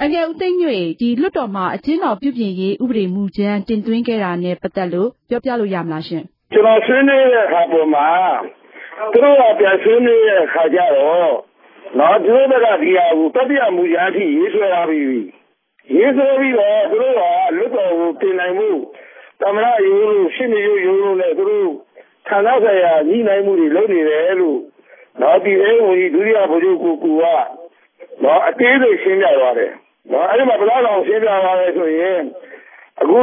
ငယ်ဦးသိန်းညွန့်ဒီလွှတ်တော်မှာအကျဉ်းတော်ပြုပြင်ရေးဥပဒေမူကြမ်းတင်သွင်းခဲ့တာနဲ့ပတ်သက်လို့ပြောပြလို့ရမလားရှင်ကျွန်တော်ဆွေးနွေးတဲ့အခါပေါ်မှာသူတို့ကပြန်ဆွေးနွေးတဲ့အခါကျတော့နော်သူတို့ကဒီဟာကိုတတိယမူကြမ်းအထိရေးဆွဲထားပြီးရေးဆွဲပြီးတော့သူတို့ကလွှတ်တော်ကိုတင်နိုင်မှုသမရယူလို့ရှင်းနေယူလို့လည်းသူတို့ဌာနဆိုင်ရာညှိနှိုင်းမှုတွေလုပ်နေတယ်လို့နော်ဒီအဲဝင်ကြီးဒုတိယဗိုလ်ချုပ်ကိုကနော်အသေးစိတ်ရှင်းပြသွားတယ်နော်အဲ့ဒီမှာဘယ်လောက်ရှင်းပြသွားလဲဆိုရင်အခု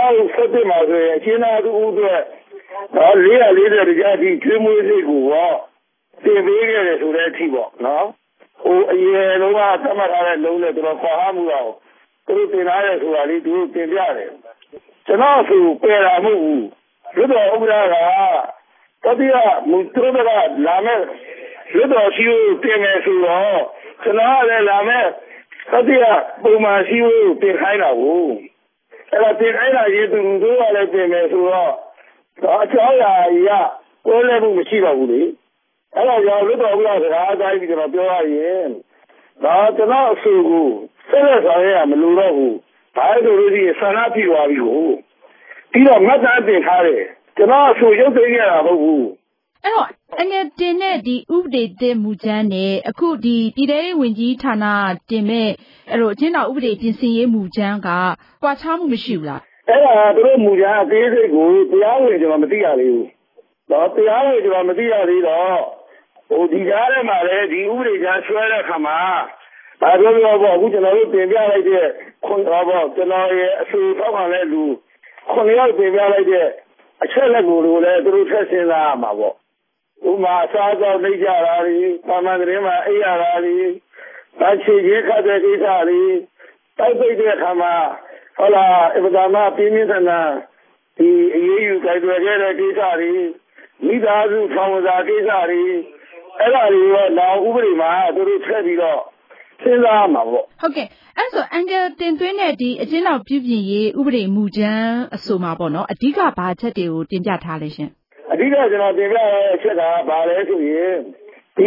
2017မှာဆိုရင်အချင်းသားသူဦးအတွက်နော်440ကြားအထိကျွေးမွေးစိတ်ကိုတင်ပေးခဲ့တယ်ဆိုတဲ့အထိပေါ့နော်အရင်တော့ကသတ်မှတ်ထားတဲ့လုံးနဲ့တော်ခေါ်ဟာမှုတော့သူတို့တင်ထားတဲ့ဆိုတာလေးသူတို့တင်ပြတယ်ကျွန်တော်ဆိုပယ်တာမဟုတ်ဘူးလွတ်တော်ဥပဒေကတတိယမူသူတို့ကလာမဲ့လွတ်တော်ရှိကိုတင်မယ်ဆိုတော့ကျွန်တော်ကလည်းလာမဲ့တတိယပုံမှန်ရှိကိုတင်ခိုင်းတာကိုအဲ့ဒါတင်ခိုင်းတာရေးသူတို့ကလည်းတင်မယ်ဆိုတော့အချောင်းရာကြီးကကိုယ်လည်းမရှိတော့ဘူးလေအဲ့တော့ကျွန်တော်လွတ်တော်ဥပဒေစကားအတိုင်းပြီးကျွန်တော်ပြောရရင်ဒါကျွန်တော်အဆိုကိုဆက်လက်ဆောင်ရမလို့တော့ဘူးဘာလို့လို့ဒီဆန္ဒပြသွားပြီကိုပြီးတော့မှတ်သားတင်ထားတယ်ကျွန်တော်အဆိုရုပ်သိမ်းရတာမဟုတ်ဘူးအဲ့တော့ငယ်တင်တဲ့ဒီဥပဒေသစ်မူကြမ်းနဲ့အခုဒီပြည်ထောင်စုဝန်ကြီးဌာနတင်မဲ့အဲ့တော့အကျဉ်းတော်ဥပဒေပြင်ဆင်ရေးမူကြမ်းကကွာခြားမှုမရှိဘူးလားအဲ့ဒါသူတို့မူကြမ်းအသေးစိတ်ကိုတရားဝင်ကျွန်တော်မသိရသေးဘူးတော့တရားဝင်ကျွန်တော်မသိရသေးတော့ဒီကြားထဲမှာလည်းဒီဥပဒေကြမ်းဆွဲတဲ့အခါမှာဒါပြောပေါ့အခုကျွန်တော်တို့တင်ပြလိုက်တဲ့ခွန်တော်ပေါ့ကျွန်တော်ရဲ့အဆိုထောက်ခံတဲ့လူ9ယောက်တင်ပြလိုက်တဲ့အချက်လက်ကိုလည်းသူတို့ထပ်စဉ်းစားရမှာပေါ့ဥမာအစားအသောက်နှိမ့်ကြတာတွေပါမန်သတင်းမှာအိပ်ရတာတွေဗတ်ချေချင်းခတ်တဲ့ကိစ္စတွေတိုက်ပိတ်တဲ့အခါမှာဟုတ်လားအပဒါမပြင်းပြင်းထန်ထန်ဒီအရေးယူကြိုက်ွယ်ခဲ့တဲ့ကိစ္စတွေမိသားစုထောင်စာကိစ္စတွေအဲ့ဒါတွေရောနောက်ဥပဒေမှာသူတို့ထည့်ပြီးတော့စဉ်းစားမှာပေါ့ဟုတ်ကဲ့အဲ့ဆိုအန်ဂယ်တင်သွင်းတဲ့ဒီအကျဉ်းတော်ပြုပြင်ရေးဥပဒေမူကြမ်းအဆိုမှာပေါ့နော်အဓိကဘာချက်တွေကိုတင်ပြထားလဲရှင်အဓိကကျွန်တော်တင်ပြတဲ့အချက်ကဘာလဲဆိုရင်ဒီ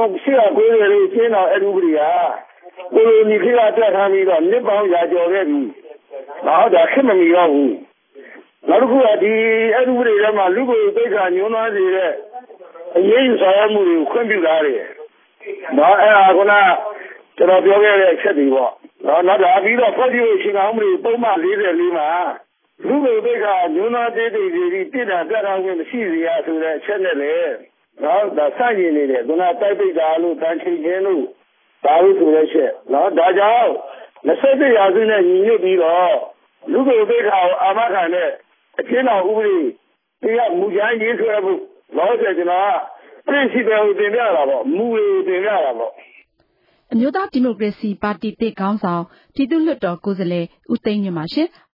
1890လေးကျင်းတော်အဥပဒေကကိုလိုနီခေတ်ကတက်ထားပြီးတော့နှစ်ပေါင်းရာကျော်ခဲ့ပြီနောက်ဒါခင်မမီတော့ဘူးနောက်တစ်ခုကဒီအဥပဒေထဲမှာလူကိုသိက္ခာညှိုးနှွမ်းစေတဲ့အရေးယူဆောင်ရွက်မှုတွေကိုခွင့်ပြုထားတယ်နော်အဲ့ဒါကကျွန်တော်ပြောခဲ့တဲ့အချက်တွေပေါ့နောက်ဒါပြီးတော့ဖွဲ့စည်းရေးရှင်အောင်မှုတွေပုံမှန်44မှာလူကိုသိက္ခာညှိုးနှွမ်းစေတဲ့ပြည်ပြည်တာပြတာဝင်မရှိစေရဆိုတဲ့အချက်နဲ့လေနော်ဒါစတင်နေတယ်တိုက်ပိတ်တာလို့တန်ချိန်ချင်းလို့ဒါလို့ဆိုတဲ့ချက်နော်ဒါကြောင့်27ရာစုနဲ့ညီညွတ်ပြီးတော့လူကိုသိက္ခာကိုအာမခံတဲ့အကျဉ်းတော်ဥပဒေတရားမူကြမ်းရေးဆွဲဖို့လောဆယ်ကျွန်တော်ကပြင်စီတယ်ကိုတင်ပြတာပေါ့မူတွေတင်ပြတာပေါ့အမျိုးသားဒီမိုကရေစီပါတီတစ်ခေါင်းဆောင်ပြည်သူ့လွှတ်တော်ကိုယ်စားလှယ်ဦးသိန်းညွန့်ပါရှင်